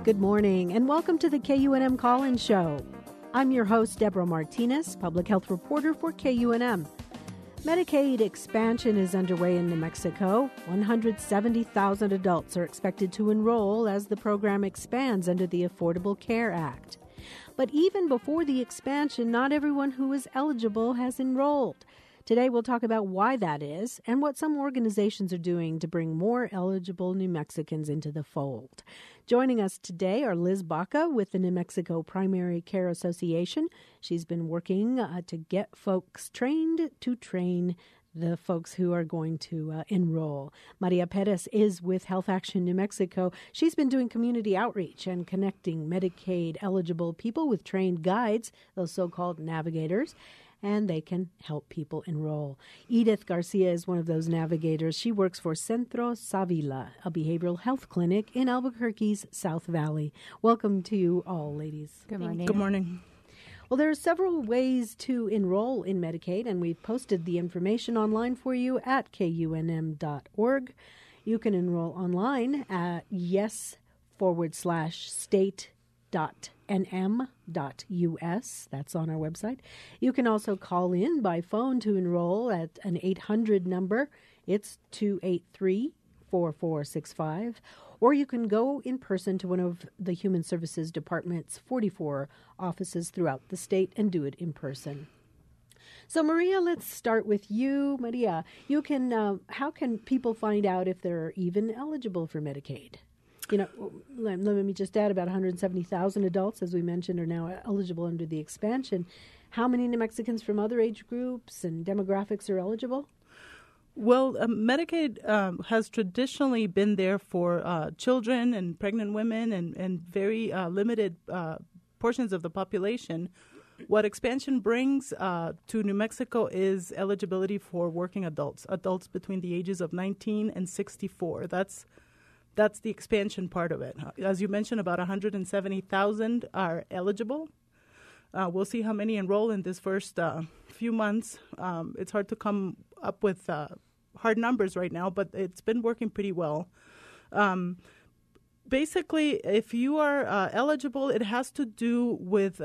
Good morning, and welcome to the KUNM Call-In Show. I'm your host, Deborah Martinez, public health reporter for KUNM. Medicaid expansion is underway in New Mexico. 170,000 adults are expected to enroll as the program expands under the Affordable Care Act. But even before the expansion, not everyone who is eligible has enrolled. Today, we'll talk about why that is and what some organizations are doing to bring more eligible New Mexicans into the fold. Joining us today are Liz Baca with the New Mexico Primary Care Association. She's been working to get folks trained to train the folks who are going to enroll. Maria Perez is with Health Action New Mexico. She's been doing community outreach and connecting Medicaid-eligible people with trained guides, those so-called navigators, and they can help people enroll. Edith Garcia is one of those navigators. She works for Centro Savila, a behavioral health clinic in Albuquerque's South Valley. Welcome to you all, ladies. Good morning. Good morning. Well, there are several ways to enroll in Medicaid, and we've posted the information online for you at kunm.org. You can enroll online at yes/state.nm.us. That's on our website. You can also call in by phone to enroll at an 800 number. It's 283-4465. Or you can go in person to one of the Human Services Department's 44 offices throughout the state and do it in person. So, Maria, let's start with you. Maria, you can. How can people find out if they're even eligible for Medicaid? You know, let me just add, about 170,000 adults, as we mentioned, are now eligible under the expansion. How many New Mexicans from other age groups and demographics are eligible? Well, Medicaid has traditionally been there for children and pregnant women and very limited portions of the population. What expansion brings to New Mexico is eligibility for working adults between the ages of 19 and 64. That's the expansion part of it. As you mentioned, about 170,000 are eligible. We'll see how many enroll in this first few months. It's hard to come up with hard numbers right now, but it's been working pretty well. Basically, if you are eligible, it has to do with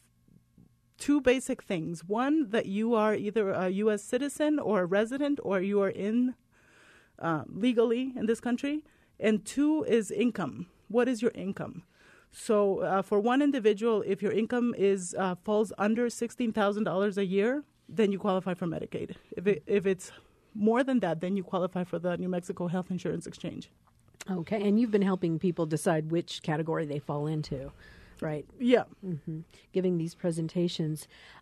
two basic things. One, that you are either a U.S. citizen or a resident, or you are in legally in this country. And two is income. What is your income? So for one individual, if your income falls under $16,000 a year, then you qualify for Medicaid. If it's more than that, then you qualify for the New Mexico Health Insurance Exchange. Okay, and you've been helping people decide which category they fall into, right? Yeah. Mm-hmm. Giving these presentations.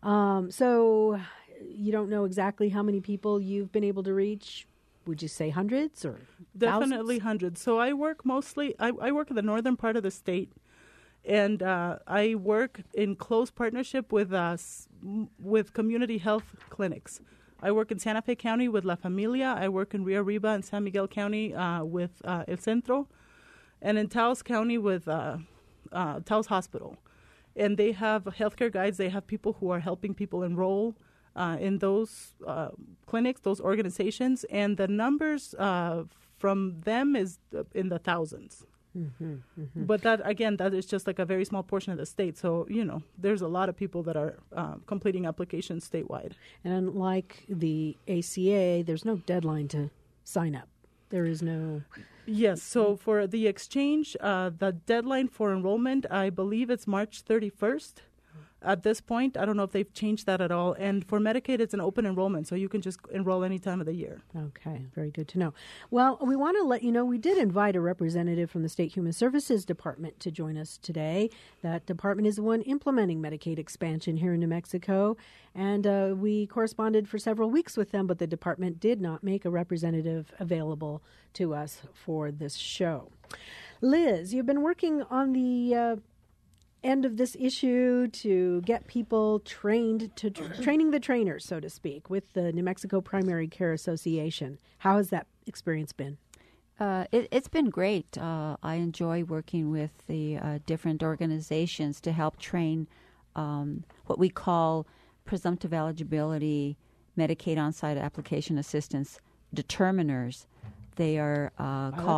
So you don't know exactly how many people you've been able to reach? Would you say hundreds or Definitely thousands? hundreds. So I work mostly, I work in the northern part of the state, and I work in close partnership with community health clinics. I work in Santa Fe County with La Familia. I work in Rio Arriba and San Miguel County with El Centro, and in Taos County with Taos Hospital. And they have healthcare guides. They have people who are helping people enroll in those clinics, those organizations, and the numbers from them is in the thousands. Mm-hmm, mm-hmm. But that is just like a very small portion of the state. So, there's a lot of people that are completing applications statewide. And unlike the ACA, there's no deadline to sign up. There is no... Yes. So for the exchange, the deadline for enrollment, I believe it's March 31st. At this point, I don't know if they've changed that at all. And for Medicaid, it's an open enrollment, so you can just enroll any time of the year. Okay, very good to know. Well, we want to let you know we did invite a representative from the State Human Services Department to join us today. That department is the one implementing Medicaid expansion here in New Mexico, and we corresponded for several weeks with them, but the department did not make a representative available to us for this show. Liz, you've been working on the end of this issue to get people trained to training the trainers, so to speak, with the New Mexico Primary Care Association. How has that experience been? It's been great. I enjoy working with the different organizations to help train what we call presumptive eligibility Medicaid on-site application assistance determiners. They are called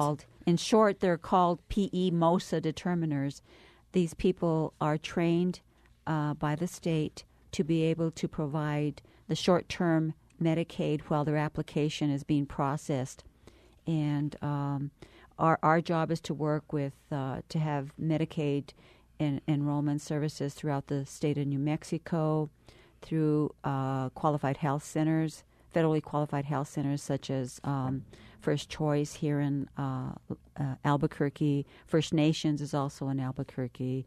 In short, they're called PE-MOSA determiners. These people are trained by the state to be able to provide the short-term Medicaid while their application is being processed. And our job is to work with, to have Medicaid enrollment services throughout the state of New Mexico, through qualified health centers, federally qualified health centers such as First Choice here in Albuquerque. First Nations is also in Albuquerque.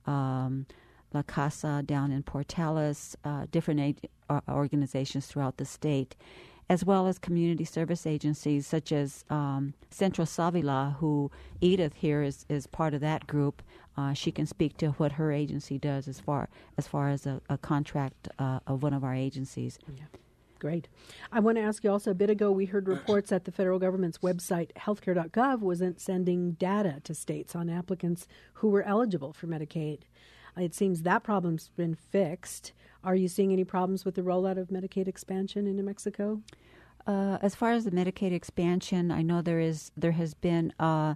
La Casa down in Portales, different organizations throughout the state, as well as community service agencies such as Centro Savila, who Edith here is part of that group. She can speak to what her agency does as far as a contract of one of our agencies. Yeah. Great. I want to ask you also, a bit ago we heard reports that the federal government's website, healthcare.gov, wasn't sending data to states on applicants who were eligible for Medicaid. It seems that problem's been fixed. Are you seeing any problems with the rollout of Medicaid expansion in New Mexico? As far as the Medicaid expansion, I know there has been a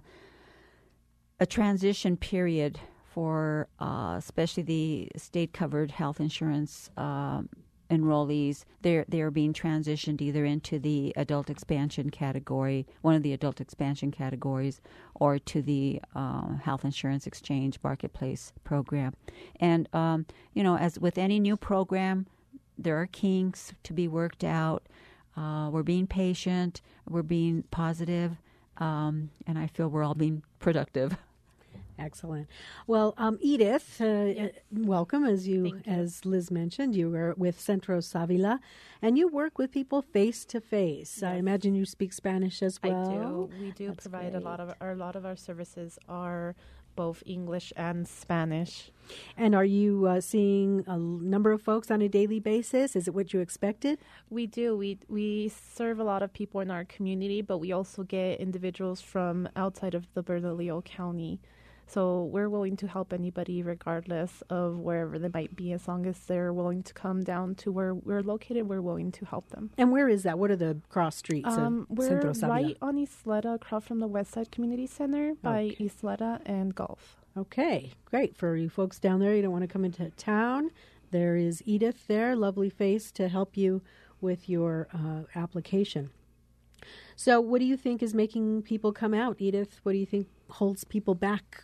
transition period for especially the state-covered health insurance enrollees. They're being transitioned either into the adult expansion category, one of the adult expansion categories, or to the health insurance exchange marketplace program. And as with any new program, there are kinks to be worked out. We're being patient, we're being positive, and I feel we're all being productive. Excellent. Well, Edith, welcome. As Liz mentioned, you were with Centro Savila, and you work with people face to face. I imagine you speak Spanish as well. I do. We do. That's provide great. a lot of our services are both English and Spanish. And are you seeing a number of folks on a daily basis? Is it what you expected? We do. We serve a lot of people in our community, but we also get individuals from outside of the Bernalillo County. So we're willing to help anybody regardless of wherever they might be. As long as they're willing to come down to where we're located, we're willing to help them. And where is that? What are the cross streets of Centro Savila? We're right on Isleta, across from the Westside Community Center by Isleta and Gulf. Okay, great. For you folks down there, you don't want to come into town, there is Edith there, lovely face to help you with your application. So what do you think is making people come out, Edith? What do you think holds people back?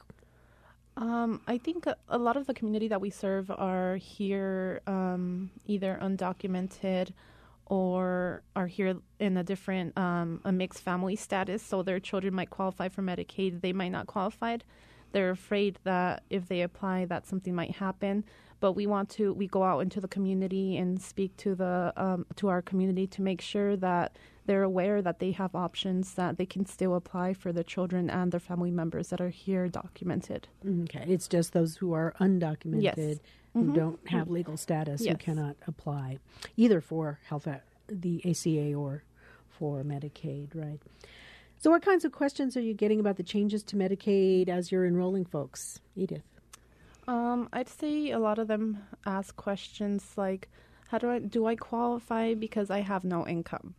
I think a lot of the community that we serve are here either undocumented or are here in a different, a mixed family status. So their children might qualify for Medicaid. They might not qualify. They're afraid that if they apply, that something might happen. But we go out into the community and speak to to our community to make sure that they're aware that they have options, that they can still apply for their children and their family members that are here documented. Okay. It's just those who are undocumented, yes. who don't have legal status, yes. who cannot apply either for the ACA or for Medicaid, right? So what kinds of questions are you getting about the changes to Medicaid as you're enrolling folks, Edith? I'd say a lot of them ask questions like, do I qualify because I have no income?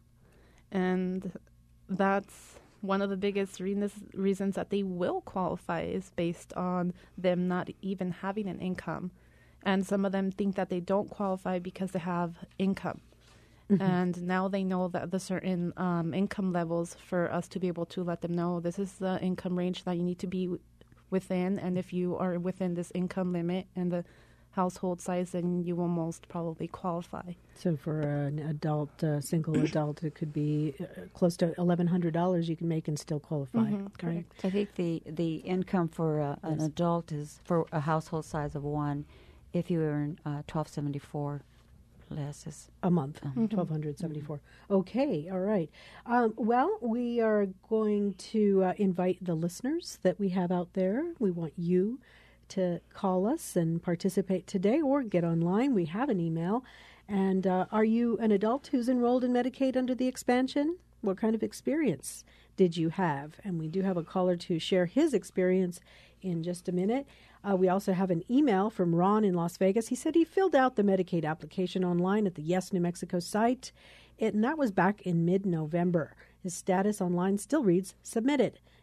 And that's one of the biggest reasons that they will qualify is based on them not even having an income. And some of them think that they don't qualify because they have income. Mm-hmm. And now they know that the certain income levels for us to be able to let them know this is the income range that you need to be within. And if you are within this income limit and the household size, then you will most probably qualify. So for an adult, single adult, it could be close to $1,100 you can make and still qualify. Mm-hmm, correct. I think the income for an adult is for a household size of one. If you earn $1,274 less is a month, $1,274. Okay, all right. Well, we are going to invite the listeners that we have out there. We want you to call us and participate today or get online. We have an email. And are you an adult who's enrolled in Medicaid under the expansion? What kind of experience did you have? And we do have a caller to share his experience in just a minute. We also have an email from Ron in Las Vegas. He said he filled out the Medicaid application online at the Yes New Mexico site, and that was back in mid-November. His status online still reads submitted.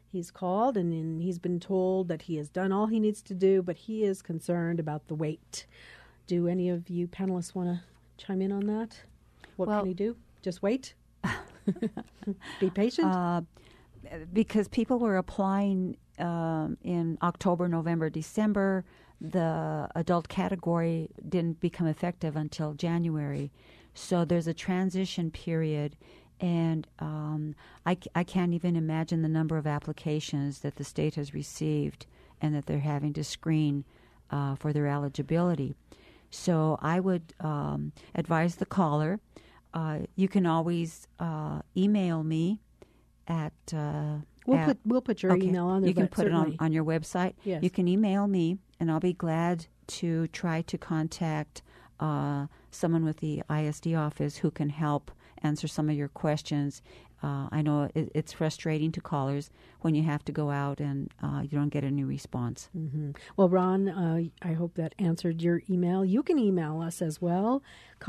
He's called and he's been told that he has done all he needs to do, but he is concerned about the wait. Do any of you panelists want to chime in on that? What can he do? Just wait? Be patient? Because people were applying in October, November, December. The adult category didn't become effective until January. So there's a transition period. And I can't even imagine the number of applications that the state has received and that they're having to screen for their eligibility. So I would advise the caller. You can always email me at... We'll put your email on there. You can put it on your website. Yes. You can email me, and I'll be glad to try to contact someone with the ISD office who can help answer some of your questions. I know it's frustrating to callers when you have to go out and you don't get any response. Mm-hmm. Well, Ron, I hope that answered your email. You can email us as well.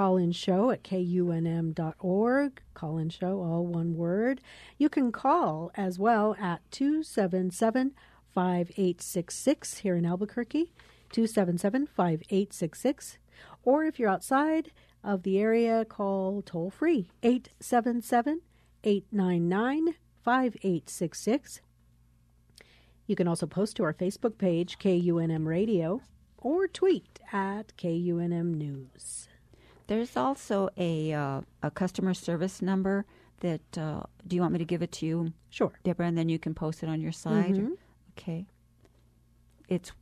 callinshow@kunm.org. Call in show, all one word. You can call as well at 277-5866 here in Albuquerque, 277-5866. Or if you're outside of the area, call toll-free, 877-899-5866. You can also post to our Facebook page, KUNM Radio, or tweet at KUNM News. There's also a customer service number that, do you want me to give it to you? Sure. Deborah, and then you can post it on your site? Mm-hmm. Okay. It's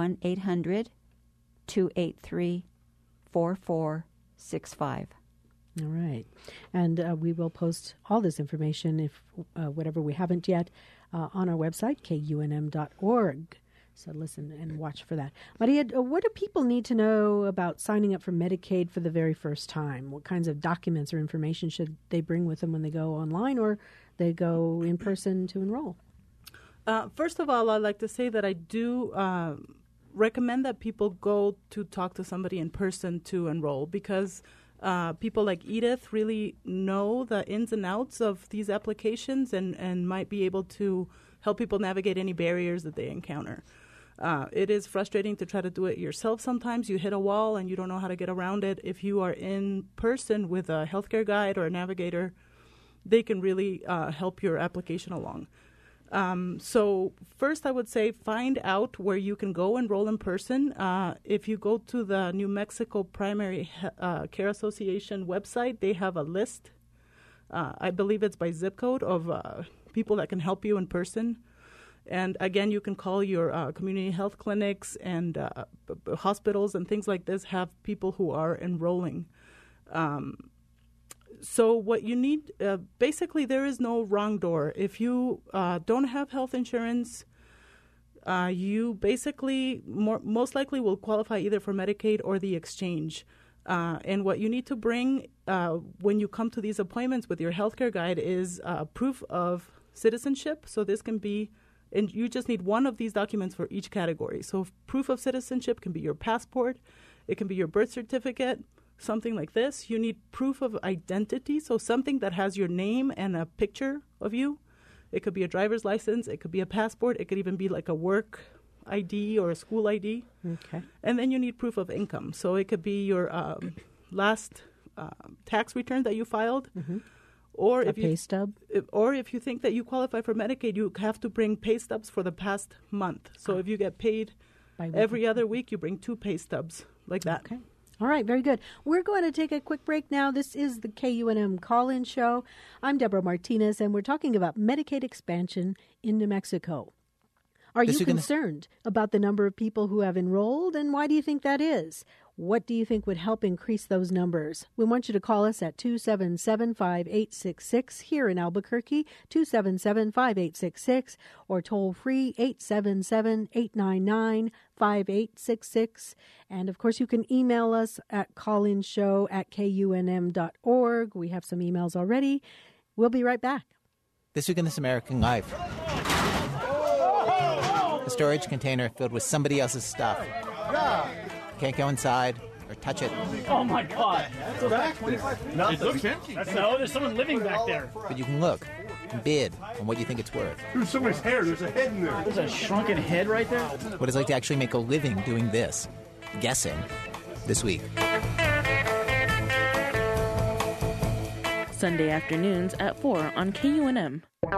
1-800-283-4465. All right. And we will post all this information, if whatever we haven't yet, on our website, kunm.org. So listen and watch for that. Maria, what do people need to know about signing up for Medicaid for the very first time? What kinds of documents or information should they bring with them when they go online or they go in person to enroll? First of all, I'd like to say that I do recommend that people go to talk to somebody in person to enroll, because people like Edith really know the ins and outs of these applications and might be able to help people navigate any barriers that they encounter. It is frustrating to try to do it yourself sometimes. You hit a wall and you don't know how to get around it. If you are in person with a healthcare guide or a navigator, they can really help your application along. So first I would say find out where you can go enroll in person. If you go to the New Mexico Primary Care Association website, they have a list. I believe it's by zip code of people that can help you in person. And again, you can call your community health clinics and hospitals and things like this, have people who are enrolling. So what you need, basically there is no wrong door. If you don't have health insurance, you basically most likely will qualify either for Medicaid or the exchange. And what you need to bring when you come to these appointments with your healthcare guide is proof of citizenship. So this can be, and you just need one of these documents for each category. So proof of citizenship can be your passport, it can be your birth certificate, something like this. You need proof of identity, so something that has your name and a picture of you. It could be a driver's license, it could be a passport, it could even be like a work ID or a school ID. Okay. And then you need proof of income. So it could be your last tax return that you filed. Mm-hmm. Or a pay stub? Or if you think that you qualify for Medicaid, you have to bring pay stubs for the past month. So if you get paid every other week, you bring 2 pay stubs like that. Okay. All right, very good. We're going to take a quick break now. This is the KUNM Call-In Show. I'm Deborah Martinez, and we're talking about Medicaid expansion in New Mexico. Are you concerned about the number of people who have enrolled, and why do you think that is? What do you think would help increase those numbers? We want you to call us at 277-5866 here in Albuquerque, 277-5866, or toll free 877-899-5866. And of course, you can email us at callinshow@kunm.org. We have some emails already. We'll be right back. This Week in This American Life. A storage container filled with somebody else's stuff. Can't go inside or touch it. Oh my God! It looks empty. No, there's someone living back there. But you can look. bid on what you think it's worth. There's somebody's hair. There's a head in there. There's a shrunken head right there. What it's like to actually make a living doing this. Guessing. This week. Sunday afternoons at 4 on KUNM.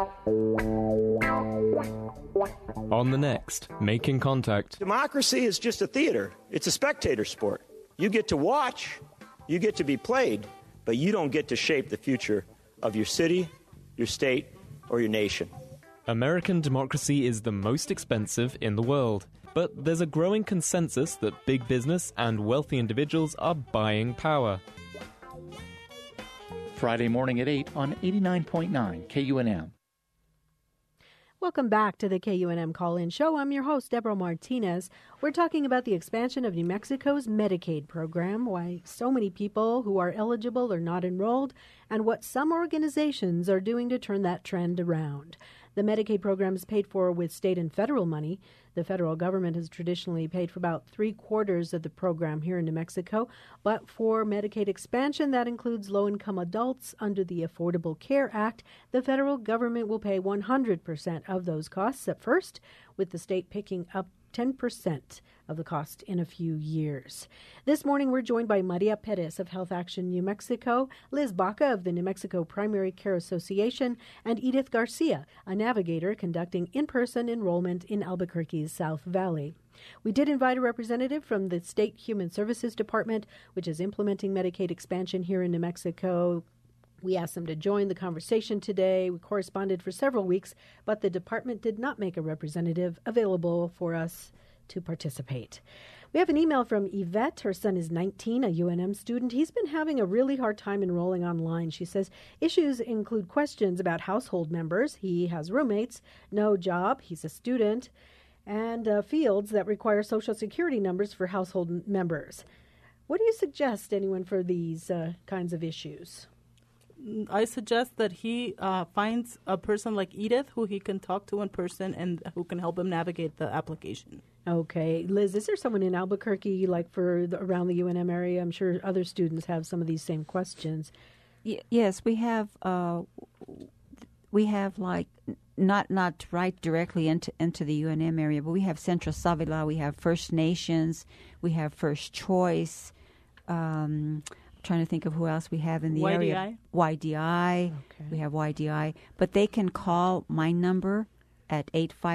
On the next, Making Contact. Democracy is just a theater. It's a spectator sport. You get to watch, you get to be played, but you don't get to shape the future of your city, your state, or your nation. American democracy is the most expensive in the world, but there's a growing consensus that big business and wealthy individuals are buying power. Friday morning at 8 on 89.9 KUNM. Welcome back to the KUNM Call-In Show. I'm your host, Deborah Martinez. We're talking about the expansion of New Mexico's Medicaid program, why so many people who are eligible are not enrolled, and what some organizations are doing to turn that trend around. The Medicaid program is paid for with state and federal money. The federal government has traditionally paid for about 3/4 of the program here in New Mexico. But for Medicaid expansion, that includes low-income adults under the Affordable Care Act. The federal government will pay 100% of those costs at first, with the state picking up 10% of the cost in a few years. This morning, we're joined by Maria Perez of Health Action New Mexico, Liz Baca of the New Mexico Primary Care Association, and Edith Garcia, a navigator conducting in-person enrollment in Albuquerque's South Valley. We did invite a representative from the State Human Services Department, which is implementing Medicaid expansion here in New Mexico. We asked them to join the conversation today. We corresponded for several weeks, but the department did not make a representative available for us to participate. We have an email from Yvette. Her son is 19, a UNM student. He's been having a really hard time enrolling online. She says issues include questions about household members. He has roommates, no job, he's a student, and fields that require Social Security numbers for household members. What do you suggest, anyone, for these kinds of issues? I suggest that he finds a person like Edith who he can talk to in person and who can help him navigate the application. Okay. Liz, is there someone in Albuquerque, like around the UNM area? I'm sure other students have some of these same questions. Yes, we have like not right directly into the UNM area, but we have Centro Savila, we have First Nations, we have First Choice. Trying to think of who else we have in the area. YDI. Okay. We have YDI. But they can call my number at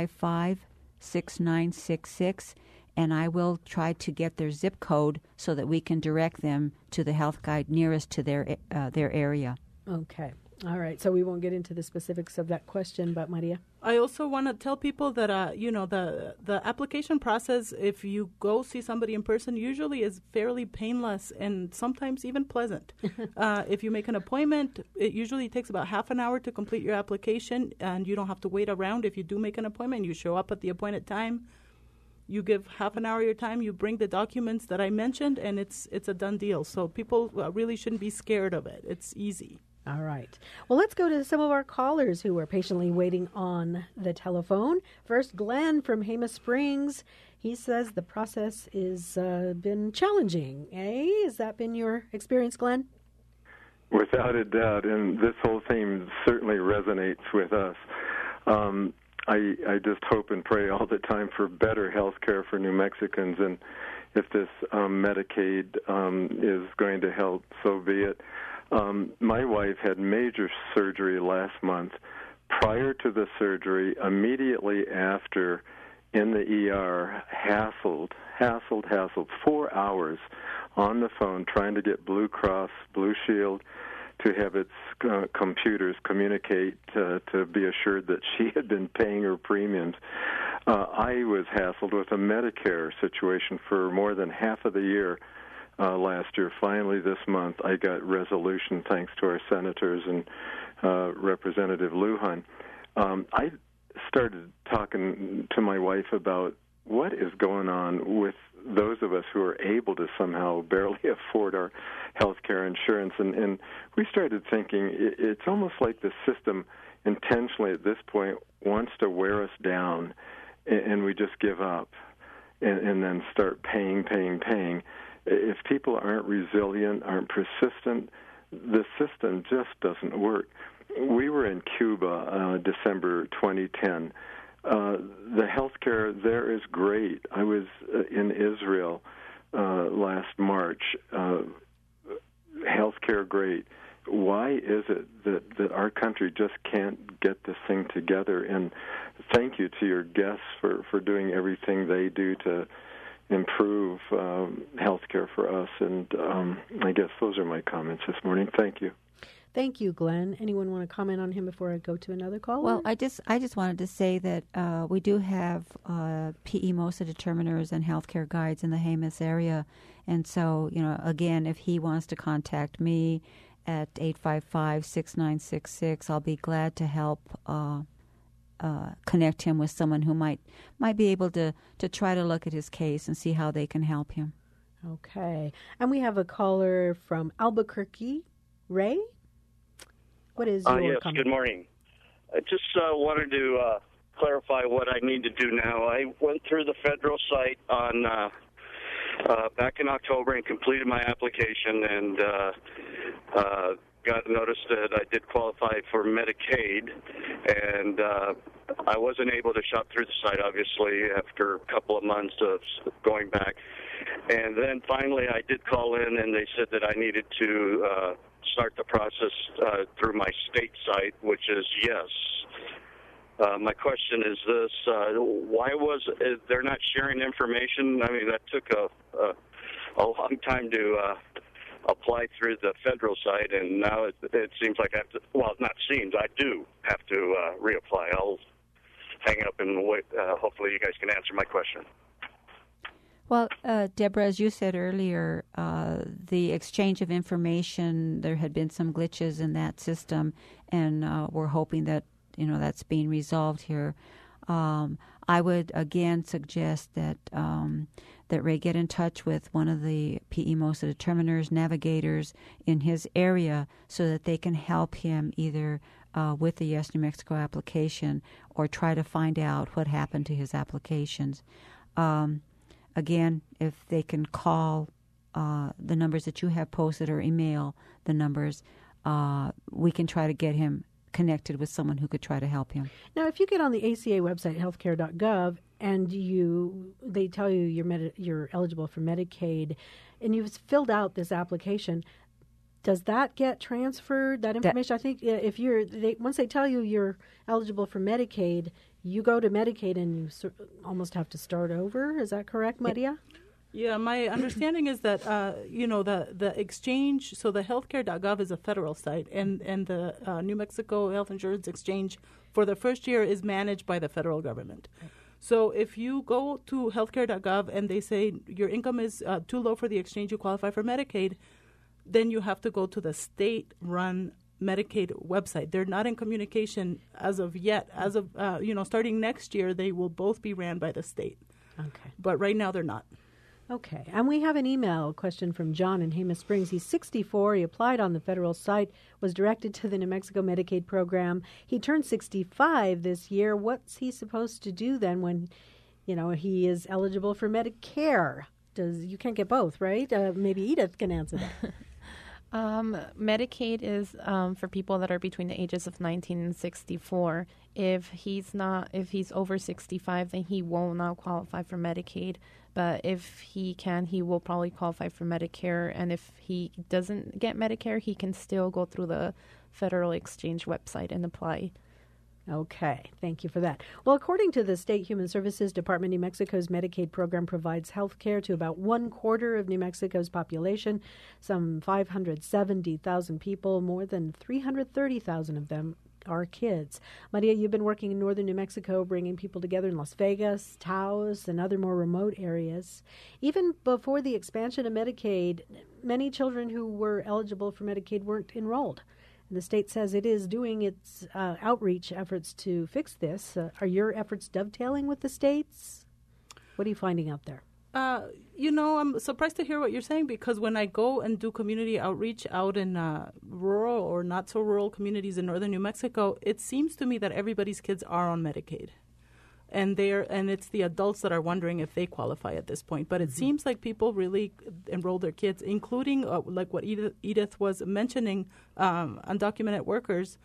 855-6966, and I will try to get their zip code so that we can direct them to the health guide nearest to their area. Okay. All right. So we won't get into the specifics of that question, but Maria? I also want to tell people that, the application process, if you go see somebody in person, usually is fairly painless and sometimes even pleasant. If you make an appointment, it usually takes about half an hour to complete your application, and you don't have to wait around. If you do make an appointment, you show up at the appointed time. You give half an hour of your time, you bring the documents that I mentioned, and it's a done deal. So people really shouldn't be scared of it. It's easy. All right. Well, let's go to some of our callers who are patiently waiting on the telephone. First, Glenn from Jemez Springs. He says the process has been challenging. Has that been your experience, Glenn? Without a doubt, and this whole theme certainly resonates with us. I just hope and pray all the time for better health care for New Mexicans, and if this Medicaid is going to help, so be it. My wife had major surgery last month. Prior to the surgery, immediately after, in the ER, hassled 4 hours on the phone trying to get Blue Cross Blue Shield to have its computers communicate to be assured that she had been paying her premiums. I was hassled with a Medicare situation for more than half of the year. Last year. Finally, this month, I got resolution thanks to our senators and Representative Lujan. I started talking to my wife about what is going on with those of us who are able to somehow barely afford our health care insurance. And we started thinking it's almost like the system intentionally at this point wants to wear us down, and we just give up and then start paying. If people aren't resilient, aren't persistent, the system just doesn't work. we were in Cuba, December 2010. The healthcare there is great. I was in Israel last March. Healthcare great. Why is it that our country just can't get this thing together? And thank you to your guests for doing everything they do to improve healthcare for us. And I guess those are my comments this morning. Thank you. Thank you, Glenn. Anyone want to comment on him before I go to another caller? Well, I just wanted to say that we do have PE MOSA determiners and healthcare guides in the Jemez area. And so, again, if he wants to contact me at 855-6966, I'll be glad to help connect him with someone who might be able to try to look at his case and see how they can help him. Okay. And we have a caller from Albuquerque. Ray? What is your yes, comment? Good morning. I just wanted to clarify what I need to do now. I went through the federal site on back in October and completed my application and got notice that I did qualify for Medicaid, and I wasn't able to shop through the site, obviously, after a couple of months of going back. And then finally I did call in, and they said that I needed to start the process through my state site, which is yes. My question is this: why was they're not sharing information? I mean, that took a long time to apply through the federal site, and now it seems like I have to. Well, not seems. I do have to reapply. I'll hang up and wait. Hopefully, you guys can answer my question. Well, Deborah, as you said earlier, the exchange of information, there had been some glitches in that system, and we're hoping that that's being resolved here. I would again suggest that that Ray get in touch with one of the PE MOSA determiners, navigators in his area, so that they can help him either with the Yes New Mexico application or try to find out what happened to his applications. Again, if they can call the numbers that you have posted or email the numbers, we can try to get him connected with someone who could try to help him. Now, if you get on the ACA website, healthcare.gov, and they tell you you're eligible for Medicaid, and you've filled out this application, does that get transferred, that information? I think if once they tell you you're eligible for Medicaid, you go to Medicaid and you almost have to start over. Is that correct, Maria? Yeah, my understanding is that, the exchange, so the healthcare.gov is a federal site, and the New Mexico Health Insurance Exchange for the first year is managed by the federal government. So if you go to healthcare.gov and they say your income is too low for the exchange, you qualify for Medicaid, then you have to go to the state-run Medicaid website. They're not in communication as of yet. As of, starting next year, they will both be ran by the state. Okay. But right now, they're not. Okay. And we have an email question from John in Jemez Springs. He's 64. He applied on the federal site, was directed to the New Mexico Medicaid program. He turned 65 this year. What's he supposed to do then when, he is eligible for Medicare? You can't get both, right? Maybe Edith can answer that. Medicaid is for people that are between the ages of 19 and 64. If he's over 65, then he will not qualify for Medicaid. But if he can, he will probably qualify for Medicare. And if he doesn't get Medicare, he can still go through the Federal Exchange website and apply. Okay, thank you for that. Well, according to the State Human Services Department, New Mexico's Medicaid program provides health care to about 1/4 of New Mexico's population, some 570,000 people. More than 330,000 of them are kids. Maria, you've been working in northern New Mexico, bringing people together in Las Vegas, Taos, and other more remote areas. Even before the expansion of Medicaid, many children who were eligible for Medicaid weren't enrolled. The state says it is doing its outreach efforts to fix this. Are your efforts dovetailing with the state's? What are you finding out there? I'm surprised to hear what you're saying, because when I go and do community outreach out in rural or not so rural communities in northern New Mexico, it seems to me that everybody's kids are on Medicaid. And it's the adults that are wondering if they qualify at this point. But it seems like people really enroll their kids, including like what Edith was mentioning, undocumented workers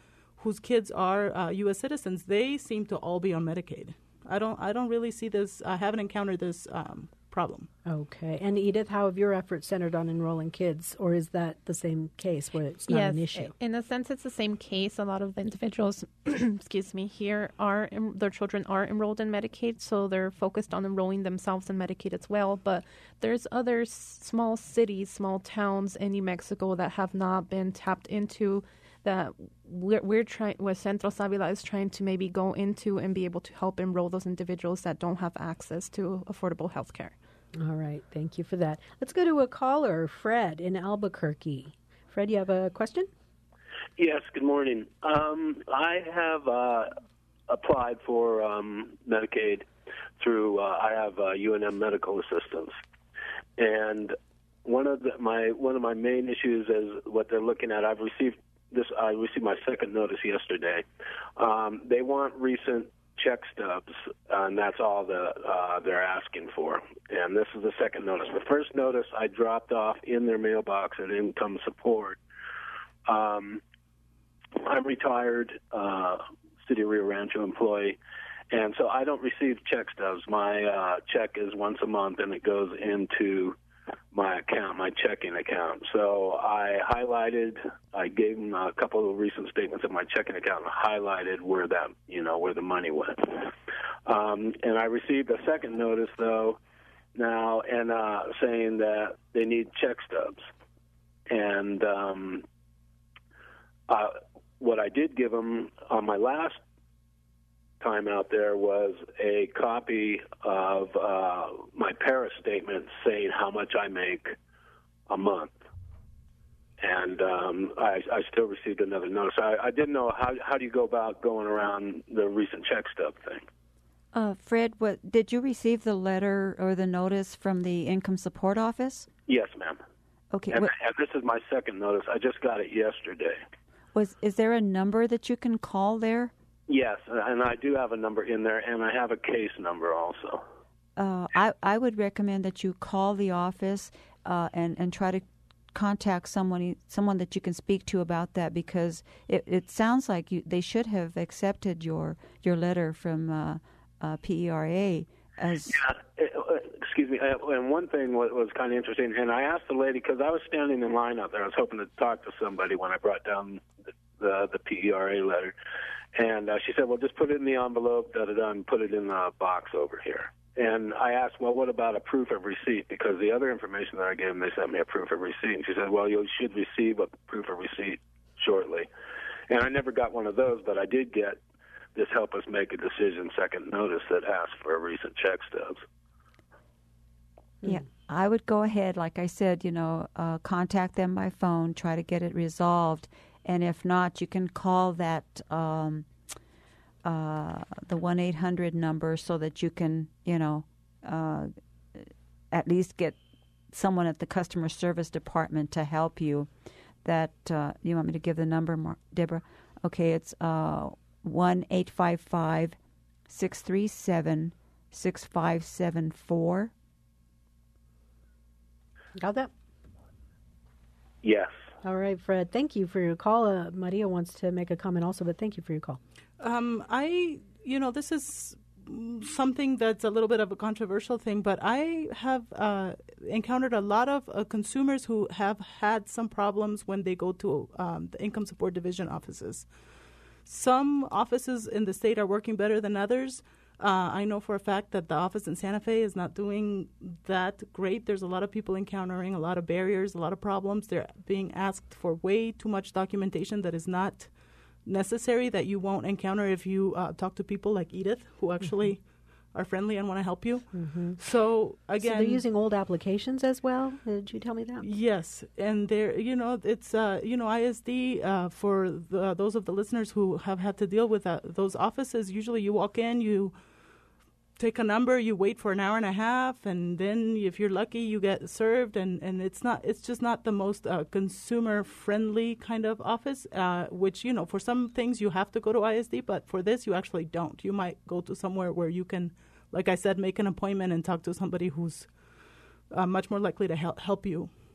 whose kids are U.S. citizens, they seem to all be on Medicaid. I don't really see this. I haven't encountered this problem. Okay. And Edith, how have your efforts centered on enrolling kids, or is that the same case where it's not an issue? In a sense, it's the same case. A lot of the individuals, excuse me, here their children are enrolled in Medicaid, so they're focused on enrolling themselves in Medicaid as well. But there's other small cities, small towns in New Mexico that have not been tapped into, that we're trying, where Centro Savila is trying to maybe go into and be able to help enroll those individuals that don't have access to affordable health care. All right. Thank you for that. Let's go to a caller, Fred in Albuquerque. Fred, you have a question? Yes, good morning. I have applied for Medicaid through, I have UNM Medical Assistance. And one of my main issues is what they're looking at. I received my second notice yesterday. They want recent check stubs, and that's all they're asking for. And this is the second notice. The first notice I dropped off in their mailbox at Income Support. I'm retired City of Rio Rancho employee, and so I don't receive check stubs. My check is once a month, and it goes into my account, my checking account. So I gave them a couple of recent statements of my checking account and highlighted where the money went. And I received a second notice, though, now, and saying that they need check stubs. And what I did give them on my last time out there was a copy of my Paris statement saying how much I make a month. And I still received another notice. I didn't know how do you go about going around the recent check stub thing. Fred, did you receive the letter or the notice from the Income Support Office? Yes, ma'am. Okay. And this is my second notice. I just got it yesterday. Is there a number that you can call there? Yes, and I do have a number in there, and I have a case number also. I would recommend that you call the office and try to contact someone that you can speak to about that, because it sounds like they should have accepted your letter from PERA as. Yeah, excuse me. And one thing was kind of interesting, and I asked the lady, because I was standing in line out there. I was hoping to talk to somebody when I brought down the PERA letter. And she said, well, just put it in the envelope, and put it in the box over here. And I asked, well, what about a proof of receipt? Because the other information that I gave them, they sent me a proof of receipt. And she said, well, you should receive a proof of receipt shortly. And I never got one of those, but I did get this Help Us Make a Decision second notice that asked for a recent check stubs. Yeah, I would go ahead, like I said, contact them by phone, try to get it resolved. And if not, you can call that the 1-800 number so that you can, at least get someone at the customer service department to help you. That you want me to give the number, Deborah? Okay, it's 1-855-637-6574. Got that? Yes. All right, Fred. Thank you for your call. Maria wants to make a comment also, but thank you for your call. This is something that's a little bit of a controversial thing, but I have encountered a lot of consumers who have had some problems when they go to the Income Support Division offices. Some offices in the state are working better than others. I know for a fact that the office in Santa Fe is not doing that great. There's a lot of people encountering a lot of barriers, a lot of problems. They're being asked for way too much documentation that is not necessary, that you won't encounter if you talk to people like Edith, who actually are friendly and want to help you. Mm-hmm. So, again... So they're using old applications as well? Did you tell me that? Yes. And they're, it's, ISD, for those of the listeners who have had to deal with those offices, usually you walk in, you take a number, you wait for an hour and a half, and then if you're lucky, you get served. And it's just not the most consumer-friendly kind of office, which, for some things you have to go to ISD, but for this you actually don't. You might go to somewhere where you can, like I said, make an appointment and talk to somebody who's much more likely to help you.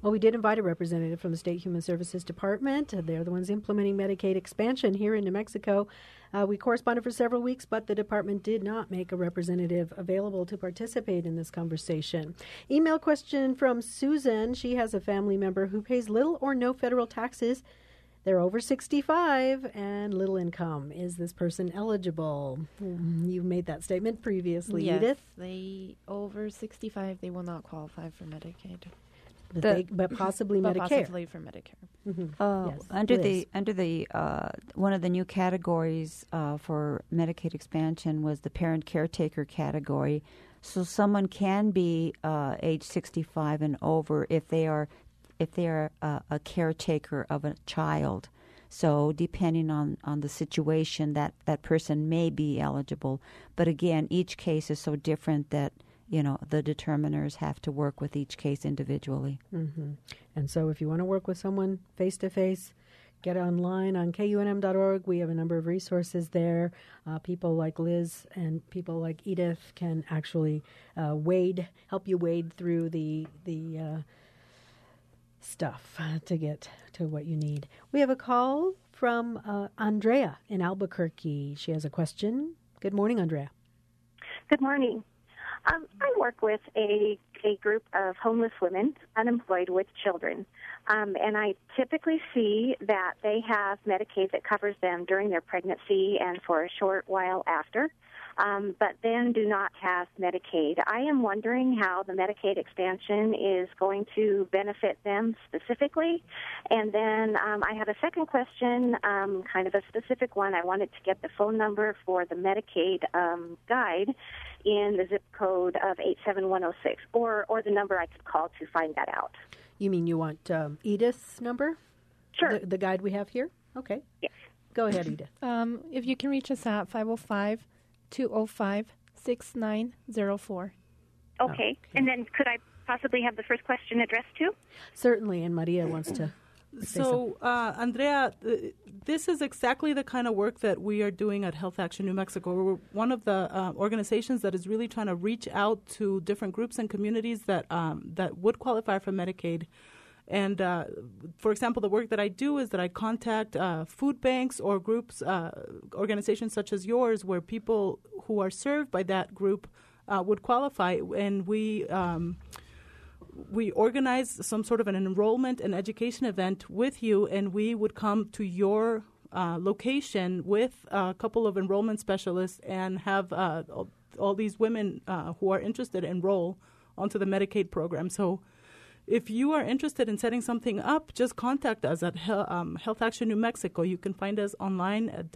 Well, we did invite a representative from the State Human Services Department. They're the ones implementing Medicaid expansion here in New Mexico. We corresponded for several weeks, but the department did not make a representative available to participate in this conversation. Email question from Susan. She has a family member who pays little or no federal taxes. They're over 65 and little income. Is this person eligible? You've made that statement previously, yes, Edith. They over 65, they will not qualify for Medicaid. But possibly but Medicare. Possibly for Medicare. Yes. Under Liz. the one of the new categories for Medicaid expansion was the parent caretaker category. So someone can be age 65 and over if they are a caretaker of a child. So depending on the situation, that person may be eligible. But again, each case is so different that the determiners have to work with each case individually. Mm-hmm. And so if you want to work with someone face-to-face, get online on KUNM.org. We have a number of resources there. People like Liz and people like Edith can actually help you wade through the stuff to get to what you need. We have a call from Andrea in Albuquerque. She has a question. Good morning, Andrea. Good morning. I work with a group of homeless women unemployed with children, and I typically see that they have Medicaid that covers them during their pregnancy and for a short while after, but then do not have Medicaid. I am wondering how the Medicaid expansion is going to benefit them specifically. And then I have a second question, kind of a specific one. I wanted to get the phone number for the Medicaid guide in the zip code of 87106, or the number I could call to find that out. You mean you want Edith's number? Sure. The guide we have here? Okay. Yes. Go ahead, Edith. If you can reach us at 505-205-6904. Okay. And then could I possibly have the first question addressed to? Certainly, and Maria wants to So, Andrea, this is exactly the kind of work that we are doing at Health Action New Mexico. We're one of the organizations that is really trying to reach out to different groups and communities that would qualify for Medicaid. And, for example, the work that I do is that I contact food banks or groups, organizations such as yours, where people who are served by that group would qualify. And we organize some sort of an enrollment and education event with you, and we would come to your location with a couple of enrollment specialists and have all these women who are interested enroll onto the Medicaid program. So if you are interested in setting something up, just contact us at Health Action New Mexico. You can find us online at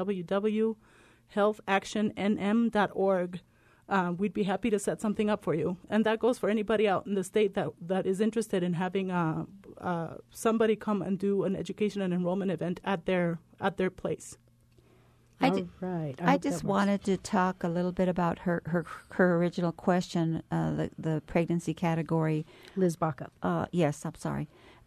www.healthactionnm.org. We'd be happy to set something up for you. And that goes for anybody out in the state that is interested in having somebody come and do an education and enrollment event at their place. I just wanted to talk a little bit about her original question, the pregnancy category. Liz Baca. Yes, I'm sorry.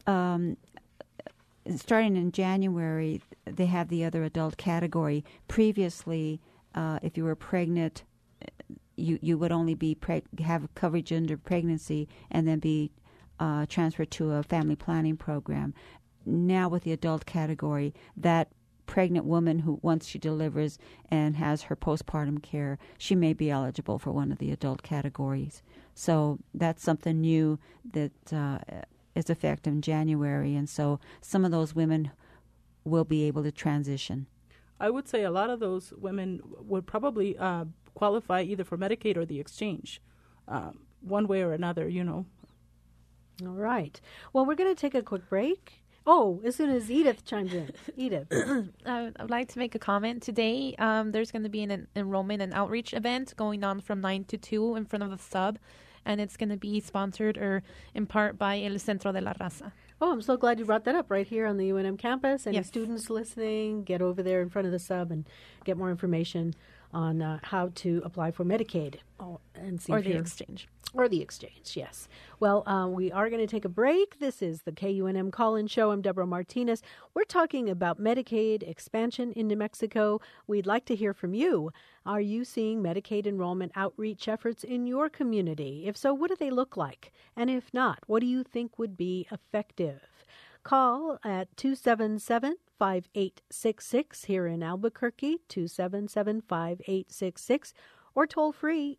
Starting in January, they have the other adult category. Previously, if you were pregnant, you would only be have coverage under pregnancy and then be transferred to a family planning program. Now with the adult category, that pregnant woman who once she delivers and has her postpartum care, she may be eligible for one of the adult categories. So that's something new that is effective in January, and so some of those women will be able to transition. I would say a lot of those women would probably qualify either for Medicaid or the exchange, one way or another, All right. Well, we're going to take a quick break. Oh, as soon as Edith chimes in. Edith. I would like to make a comment. Today, there's going to be an enrollment and outreach event going on from 9 to 2 in front of the sub, and it's going to be sponsored or in part by El Centro de la Raza. Oh, I'm so glad you brought that up right here on the UNM campus. Any Yes. students listening, get over there in front of the sub and get more information on how to apply for Medicaid. And see Or if the you're- exchange. Or the exchange, yes. Well, we are going to take a break. This is the KUNM Call-In Show. I'm Deborah Martinez. We're talking about Medicaid expansion in New Mexico. We'd like to hear from you. Are you seeing Medicaid enrollment outreach efforts in your community? If so, what do they look like? And if not, what do you think would be effective? Call at 277-5866 here in Albuquerque, 277-5866, or toll free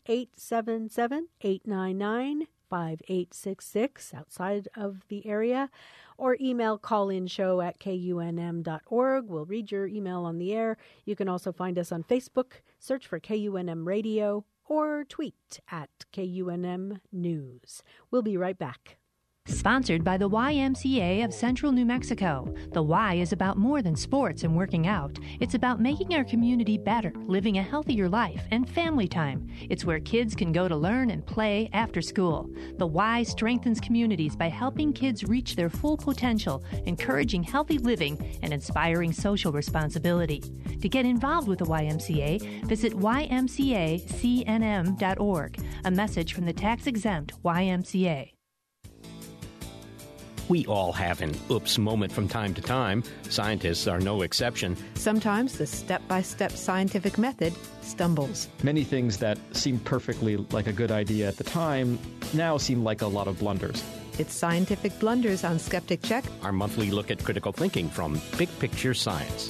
877-899-5866 outside of the area, or email callinshow@kunm.org. We'll read your email on the air. You can also find us on Facebook, search for KUNM Radio, or tweet at KUNM News. We'll be right back. Sponsored by the YMCA of Central New Mexico. The Y is about more than sports and working out. It's about making our community better, living a healthier life, and family time. It's where kids can go to learn and play after school. The Y strengthens communities by helping kids reach their full potential, encouraging healthy living, and inspiring social responsibility. To get involved with the YMCA, visit ymcacnm.org. A message from the tax-exempt YMCA. We all have an oops moment from time to time. Scientists are no exception. Sometimes the step-by-step scientific method stumbles. Many things that seemed perfectly like a good idea at the time now seem like a lot of blunders. It's Scientific Blunders on Skeptic Check, Our monthly look at critical thinking from Big Picture Science.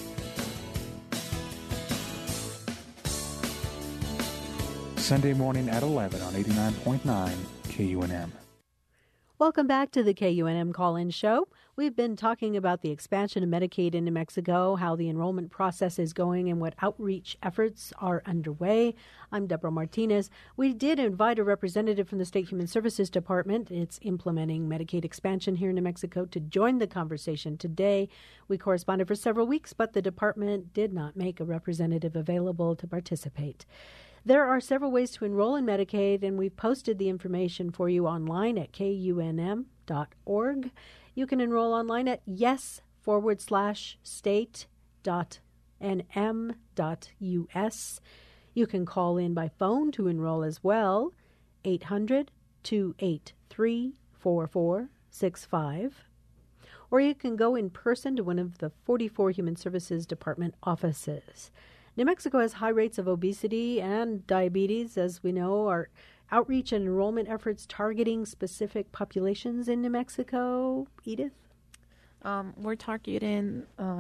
Sunday morning at 11 on 89.9 KUNM. Welcome back to the KUNM Call-In Show. We've been talking about the expansion of Medicaid in New Mexico, how the enrollment process is going, and what outreach efforts are underway. I'm Deborah Martinez. We did invite a representative from the State Human Services Department. It's implementing Medicaid expansion here in New Mexico to join the conversation today. We corresponded for several weeks, but the department did not make a representative available to participate. There are several ways to enroll in Medicaid, and we've posted the information for you online at kunm.org. You can enroll online at yes/state.nm.us. You can call in by phone to enroll as well, 800-283-4465. Or you can go in person to one of the 44 Human Services Department offices. New Mexico has high rates of obesity and diabetes, as we know. Are outreach and enrollment efforts targeting specific populations in New Mexico? Edith? We're targeting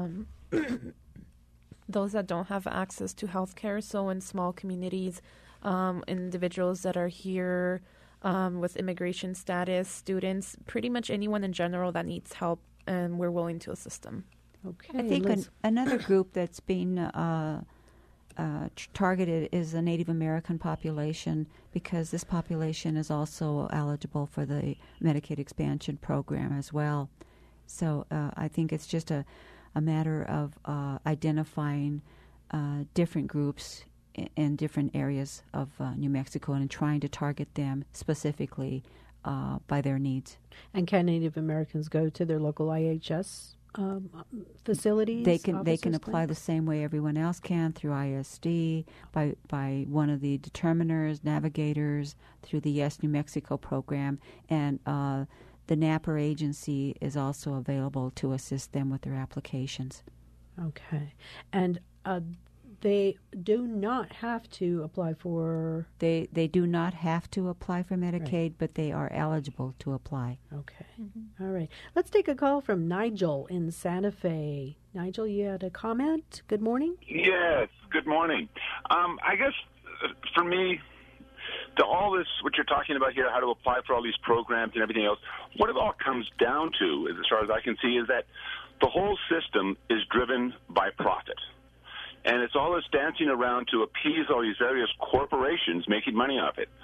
those that don't have access to health care. So in small communities, individuals that are here with immigration status, students, pretty much anyone in general that needs help, and we're willing to assist them. Okay. I think another group that's been targeted is the Native American population, because this population is also eligible for the Medicaid expansion program as well. So I think it's just a matter of identifying different groups in different areas of New Mexico and trying to target them specifically by their needs. And can Native Americans go to their local IHS facilities? They can apply the same way everyone else can, through ISD, by one of the determiners, navigators, through the Yes New Mexico program, and the NAPR agency is also available to assist them with their applications. Okay. And they do not have to apply for... They do not have to apply for Medicaid, right, but they are eligible to apply. Okay. Mm-hmm. All right. Let's take a call from Nigel in Santa Fe. Nigel, you had a comment? Good morning. Yes, good morning. I guess for me, to all this, what you're talking about here, how to apply for all these programs and everything else, what it all comes down to, as far as I can see, is that the whole system is driven by profit. And it's all this dancing around to appease all these various corporations making money off it.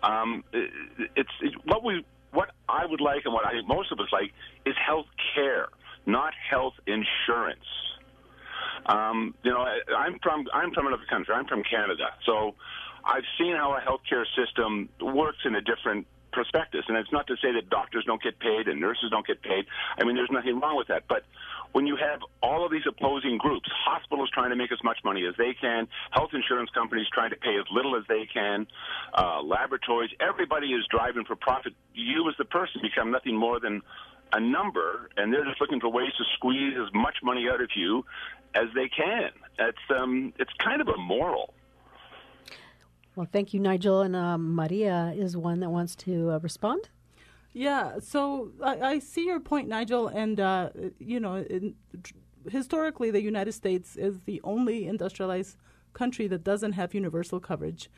What I would like, and what I think most of us like, is health care, not health insurance. I'm from another country. I'm from Canada, so I've seen how a healthcare system works in a different prospectus. And it's not to say that doctors don't get paid and nurses don't get paid. I mean, there's nothing wrong with that. But when you have all of these opposing groups, hospitals trying to make as much money as they can, health insurance companies trying to pay as little as they can, laboratories, everybody is driving for profit. You as the person become nothing more than a number, and they're just looking for ways to squeeze as much money out of you as they can. It's kind of immoral. Well, thank you, Nigel. And Maria is one that wants to respond. Yeah, so I see your point, Nigel. And, historically, the United States is the only industrialized country that doesn't have universal coverage.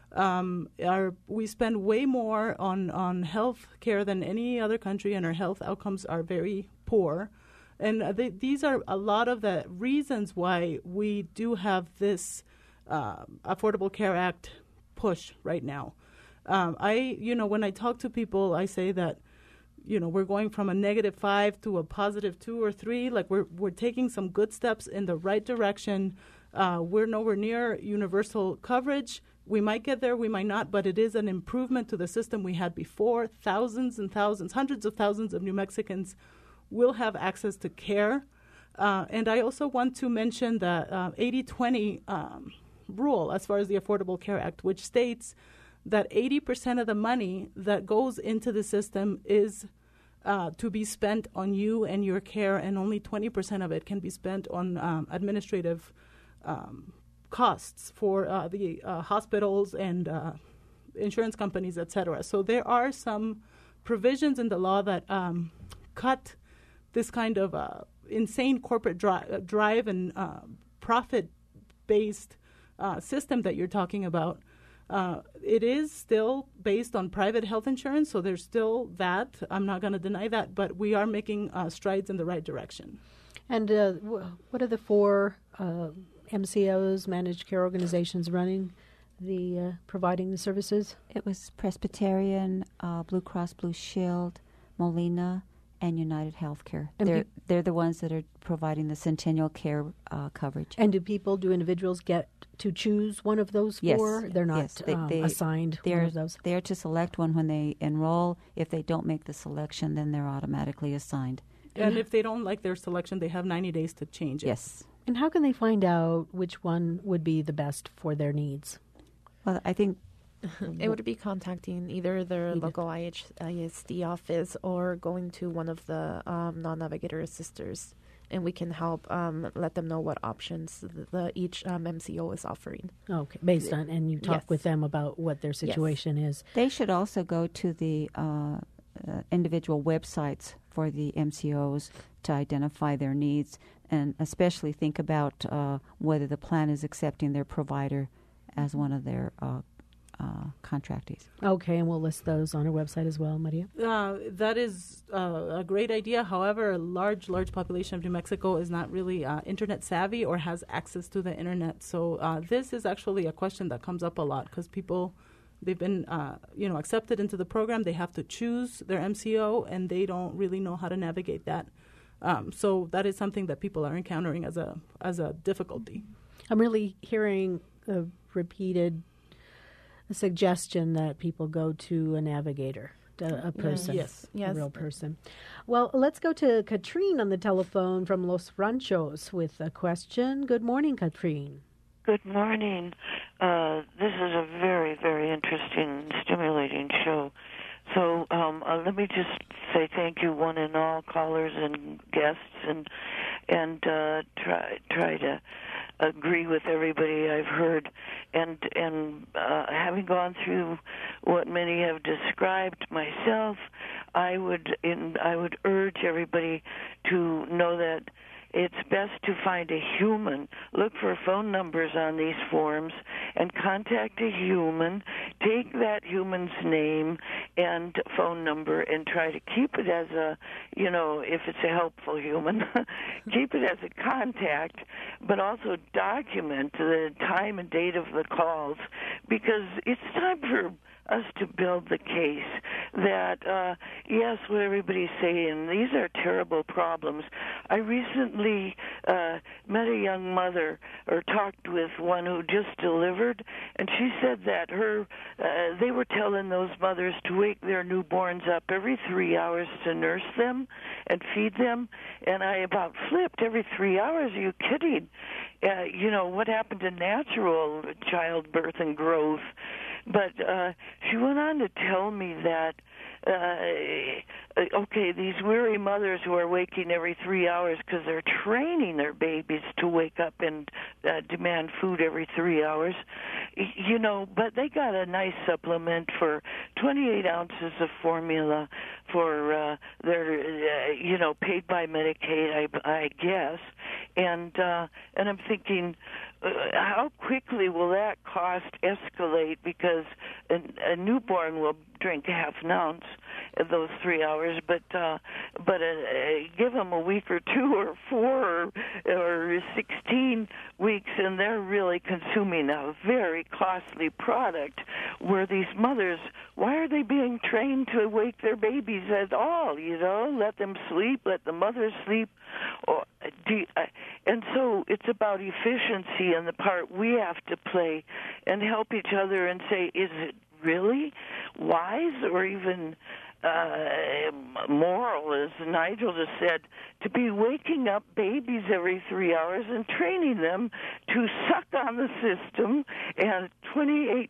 We spend way more on health care than any other country, and our health outcomes are very poor. And these are a lot of the reasons why we do have this Affordable Care Act push right now. When I talk to people, I say that, we're going from a -5 to a +2 or 3. Like we're taking some good steps in the right direction. We're nowhere near universal coverage. We might get there, we might not, but it is an improvement to the system we had before. Thousands and thousands, hundreds of thousands of New Mexicans will have access to care. And I also want to mention the 80-20 rule as far as the Affordable Care Act, which states that 80% of the money that goes into the system is to be spent on you and your care, and only 20% of it can be spent on administrative costs for the hospitals and insurance companies, et cetera. So there are some provisions in the law that cut this kind of insane corporate drive and profit-based system that you're talking about. It is still based on private health insurance, so there's still that. I'm not going to deny that, but we are making strides in the right direction. And what are the 4 MCOs, managed care organizations, running providing the services? It was Presbyterian, Blue Cross Blue Shield, Molina, and United Healthcare. They're the ones that are providing the Centennial Care coverage. And do individuals get to choose one of those 4? Yes. They're not yes. They assigned one of those? They are to select one when they enroll. If they don't make the selection, then they're automatically assigned. And if they don't like their selection, they have 90 days to change it. Yes. And how can they find out which one would be the best for their needs? Well, I think it would be contacting either their local ISD office or going to one of the non-navigator assisters, and we can help let them know what options each MCO is offering. Okay, based on, and you talk with them about what their situation is. They should also go to the individual websites for the MCOs to identify their needs, and especially think about whether the plan is accepting their provider as one of their contractees. Okay, and we'll list those on our website as well, Maria. That is a great idea. However, a large population of New Mexico is not really internet savvy or has access to the internet. So this is actually a question that comes up a lot because people, they've been accepted into the program. They have to choose their MCO, and they don't really know how to navigate that. So that is something that people are encountering as a difficulty. I'm really hearing a repeated suggestion that people go to a navigator, a person, a real person. Well, let's go to Katrine on the telephone from Los Ranchos with a question. Good morning, Katrine. Good morning. This is a very, very interesting, stimulating show. So let me just say thank you, one and all callers and guests, and try to agree with everybody I've heard, and having gone through what many have described myself, I would urge everybody to know that it's best to find a human. Look for phone numbers on these forms and contact a human. Take that human's name and phone number and try to keep it as a, if it's a helpful human, keep it as a contact, but also document the time and date of the calls, because it's time for us to build the case. that, yes, what everybody's saying, these are terrible problems. I recently met a young mother, or talked with one who just delivered, and she said that they were telling those mothers to wake their newborns up every 3 hours to nurse them and feed them, and I about flipped. Every 3 hours? Are you kidding? What happened to natural childbirth and growth? But she went on to tell me that, these weary mothers who are waking every 3 hours because they're training their babies to wake up and demand food every 3 hours, but they got a nice supplement for 28 ounces of formula for their, paid by Medicaid, I guess. And I'm thinking, how quickly will that cost escalate? Because a newborn will drink half an ounce in those 3 hours, but give them a week or 2 or 4 or 16 weeks, and they're really consuming a very costly product. Where these mothers, why are they being trained to wake their babies at all? Let them sleep, let the mothers sleep. And so it's about efficiency and the part we have to play and help each other and say, is it really wise or even moral, as Nigel just said, to be waking up babies every 3 hours and training them to suck on the system, and $28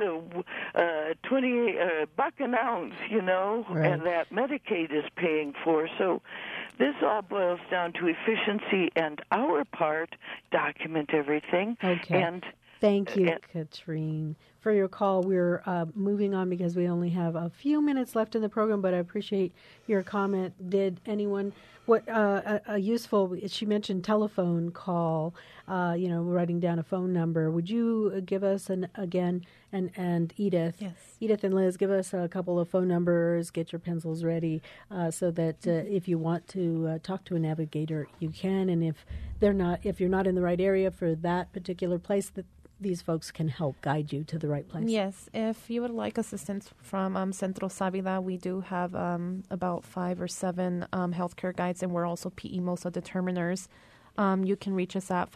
buck an ounce, right. And that Medicaid is paying for. So this all boils down to efficiency and our part, document everything. Okay. And thank you, Katrine, for your call. We're moving on because we only have a few minutes left in the program, but I appreciate your comment. Did anyone, a useful, she mentioned telephone call, writing down a phone number. Would you give us and Edith? Yes. Edith and Liz, give us a couple of phone numbers, get your pencils ready so that if you want to talk to a navigator, you can. And if you're not in the right area for that particular place, that these folks can help guide you to the right place. Yes, if you would like assistance from Centro Savida, we do have about 5 or 7 healthcare guides, and we're also PE MOSA determiners. You can reach us at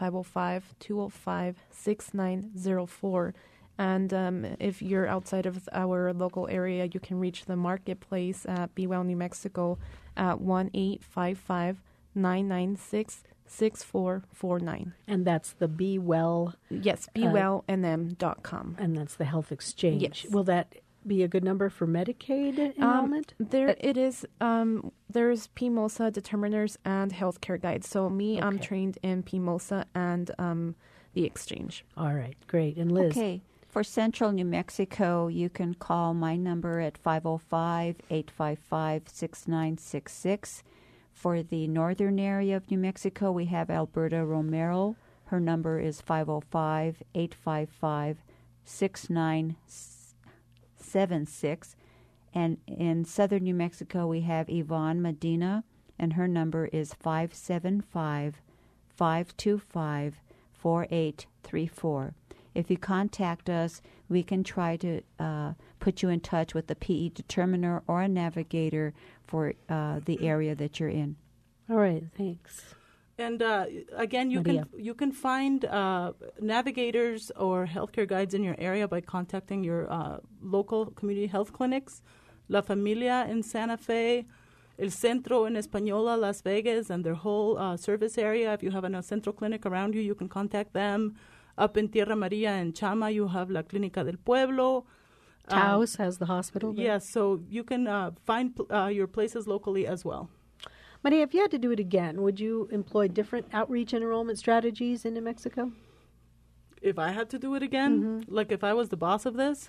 505-205-6904. And if you're outside of our local area, you can reach the marketplace at Be Well, New Mexico at 1-855-996-6449. And that's the Be Well. Yes, BeWellNM.com. And that's the health exchange. Yes. Will that be a good number for Medicaid enrollment? It is. There's PMOSA determiners and healthcare guides. So I'm trained in PMOSA and the exchange. All right, great. And Liz? Okay. For Central New Mexico, you can call my number at 505-855-6966. For the northern area of New Mexico, we have Alberta Romero. Her number is 505-855-6976. And in southern New Mexico, we have Yvonne Medina, and her number is 575-525-4834. If you contact us, we can try to put you in touch with a PE determiner or a navigator for the area that you're in. All right, thanks. And again, you can find navigators or healthcare guides in your area by contacting your local community health clinics, La Familia in Santa Fe, El Centro in Española, Las Vegas, and their whole service area. If you have a Centro clinic around you, you can contact them. Up in Tierra Maria and Chama, you have La Clínica del Pueblo. Taos has the hospital there. Yes, so you can find your places locally as well. Maria, if you had to do it again, would you employ different outreach and enrollment strategies in New Mexico? If I had to do it again, like if I was the boss of this,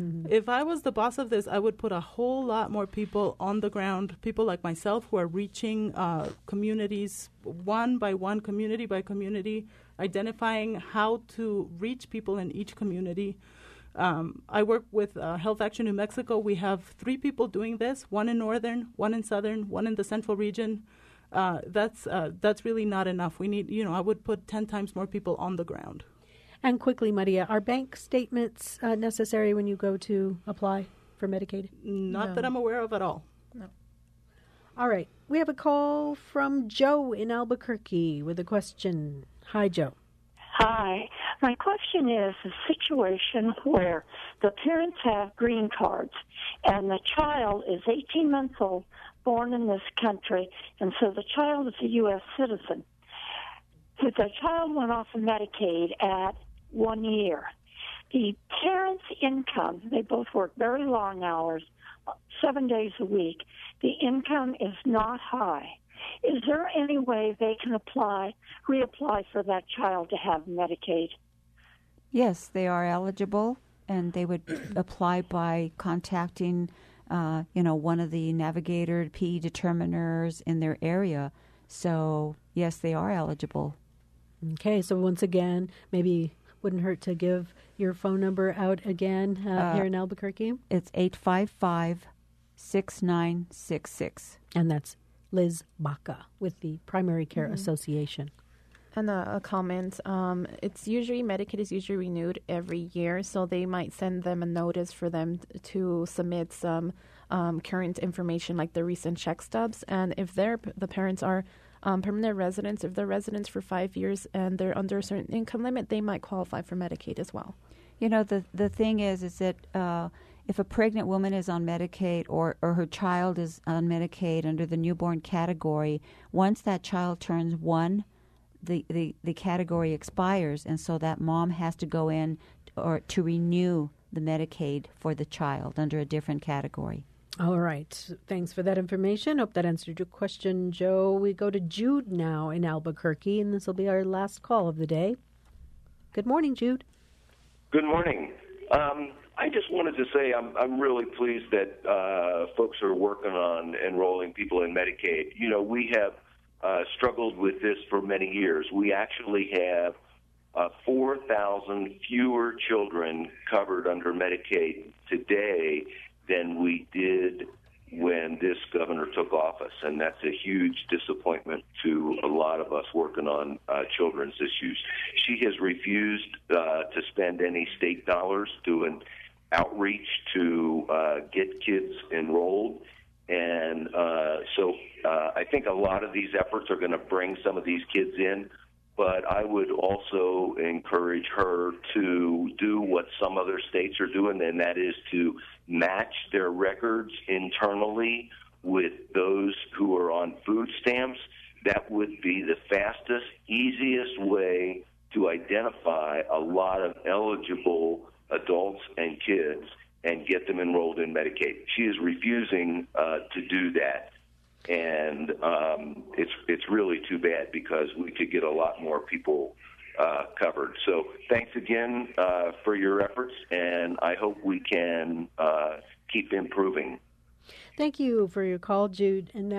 I would put a whole lot more people on the ground, people like myself who are reaching communities one by one, community by community, identifying how to reach people in each community. I work with Health Action New Mexico. We have 3 people doing this, one in northern, one in southern, one in the central region. That's really not enough. We need, I would put 10 times more people on the ground. And quickly, Maria, are bank statements necessary when you go to apply? for Medicaid? Not that I'm aware of at all. No. All right. We have a call from Joe in Albuquerque with a question. Hi, Joe. Hi. My question is a situation where the parents have green cards and the child is 18 months old, born in this country, and so the child is a U.S. citizen. If the child went off of Medicaid at 1 year, the parents' income, they both work very long hours, 7 days a week, the income is not high. Is there any way they can reapply for that child to have Medicaid? Yes, they are eligible, and they would apply by contacting, one of the navigator PE determiners in their area. So, yes, they are eligible. Okay, so once again, maybe wouldn't hurt to give your phone number out again here in Albuquerque. It's 855-6966. And that's Liz Baca with the Primary Care Association. And a comment, Medicaid is usually renewed every year, so they might send them a notice for them to submit some current information like the recent check stubs. And if the parents are permanent residents, if they're residents for 5 years and they're under a certain income limit, they might qualify for Medicaid as well. You know, the thing is that if a pregnant woman is on Medicaid or her child is on Medicaid under the newborn category, once that child turns 1, the category expires, and so that mom has to go in or to renew the Medicaid for the child under a different category. All right. Thanks for that information. Hope that answered your question, Joe. We go to Jude now in Albuquerque, and this will be our last call of the day. Good morning, Jude. Good morning. I just wanted to say I'm really pleased that folks are working on enrolling people in Medicaid. You know, we have struggled with this for many years. We actually have 4,000 fewer children covered under Medicaid today than we did when this governor took office, and that's a huge disappointment to a lot of us working on children's issues. She has refused to spend any state dollars doing outreach to get kids enrolled, and so I think a lot of these efforts are going to bring some of these kids in, but I would also encourage her to do what some other states are doing, and that is to match their records internally with those who are on food stamps. That would be the fastest, easiest way to identify a lot of eligible adults and kids and get them enrolled in Medicaid. She is refusing to do that. And it's really too bad because we could get a lot more people covered. So thanks again for your efforts, and I hope we can keep improving. Thank you for your call, Jude, and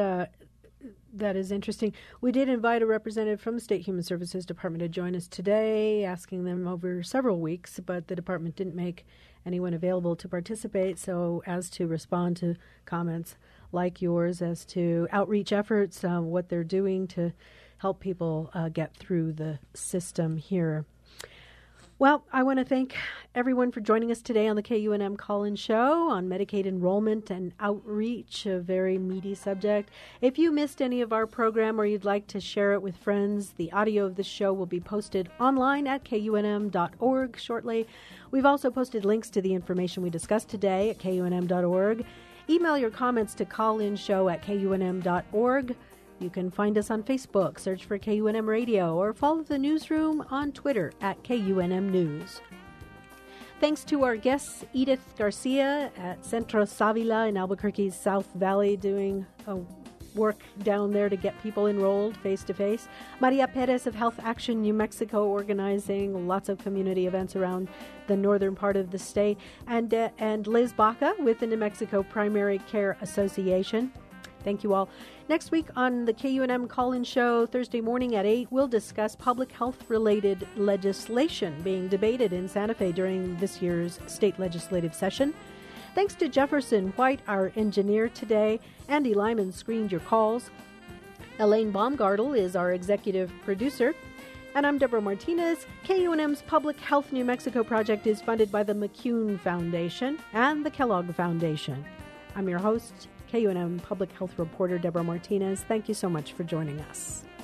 that is interesting. We did invite a representative from the State Human Services Department to join us today, asking them over several weeks, but the department didn't make anyone available to participate. So as to respond to comments like yours as to outreach efforts, what they're doing to help people get through the system here. Well, I want to thank everyone for joining us today on the KUNM Call-In Show on Medicaid enrollment and outreach, a very meaty subject. If you missed any of our program or you'd like to share it with friends, the audio of this show will be posted online at KUNM.org shortly. We've also posted links to the information we discussed today at KUNM.org. Email your comments to callinshow@KUNM.org. You can find us on Facebook, search for KUNM Radio, or follow the newsroom on Twitter at KUNM News. Thanks to our guests, Edith Garcia at Centro Savila in Albuquerque's South Valley, doing work down there to get people enrolled face-to-face. Maria Perez of Health Action New Mexico, organizing lots of community events around the northern part of the state. And Liz Baca with the New Mexico Primary Care Association. Thank you all. Next week on the KUNM Call-In Show, Thursday morning at 8, we'll discuss public health-related legislation being debated in Santa Fe during this year's state legislative session. Thanks to Jefferson White, our engineer today. Andy Lyman screened your calls. Elaine Baumgartel is our executive producer. And I'm Deborah Martinez. KUNM's Public Health New Mexico project is funded by the McCune Foundation and the Kellogg Foundation. I'm your host, KUNM Public Health reporter Deborah Martinez. Thank you so much for joining us.